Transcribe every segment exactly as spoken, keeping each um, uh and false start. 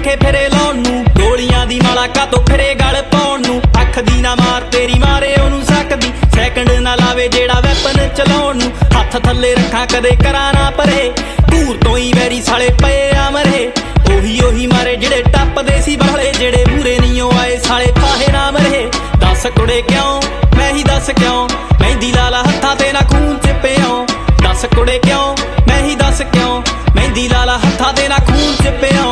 रखे फिरे लाउण नूं गोलियां दी माला कातों फिरे गल पाउण नूं अख दी ना मार तेरी मारे ओनू सकदी सैकंड ना लावे जेड़ा वैपन चलाउण नूं हत्थ थल्ले रखां कदे करां ना परे दूर तो ही वैरी साले पए आ मरे ओही ओही मारे जेड़े टप्पदे सी बाले जेड़े मूरे नहीं आए साले फाहे ना मरे दस कुड़े क्यों मैं ही दस क्यों मेहंदी लाला हत्थां ते ना खून च पियां दस कुड़े क्यों मैं ही दस क्यों मेहंदी लाला हत्थां ते ना खून च पियां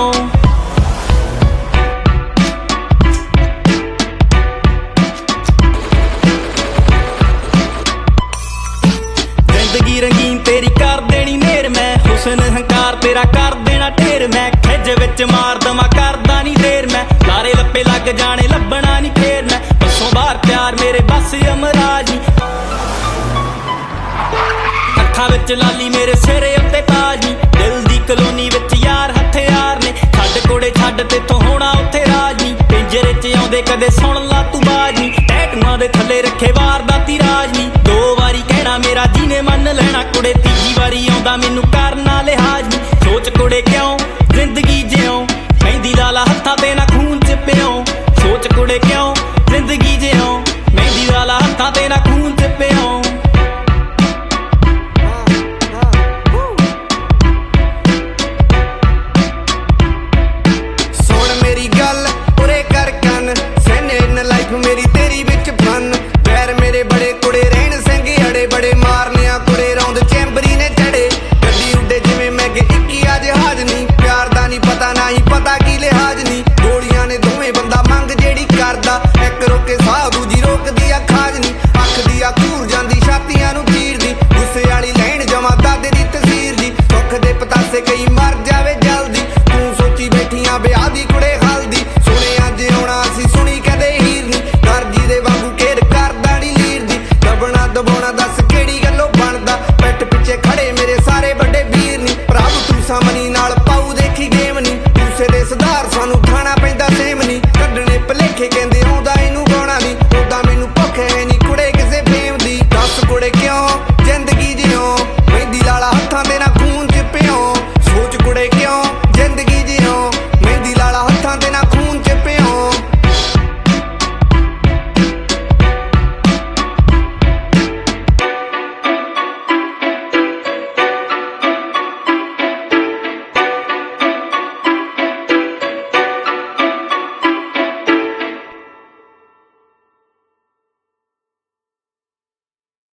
जिंदगी रंगीन तेरी कर देनी मेर मैं हुसन हंकार तेरा कर देना ढेर मैं खिज विच मार दमा करदा नी देर मैं लारे लप्पे लग जाने लभना नी फेर मैं बसों बाहर प्यार मेरे बस अमराज नी अखां विच लाली मेरे सिरे उत्ते ताज नी दिल दी कलोनी विच यार हथियार ने छड्ड कोड़े छड्ड तेथों होना उत्थे राज नी पिंजरे च आउंदे कदे सुण ला तू बाज नी टैटूआं दे थल्ले रखे वारदाती राज नी दो वारी कहना मेरा जी ने मन लेना कुड़े तीजी वारी आउंदा मैनू करना लिहाज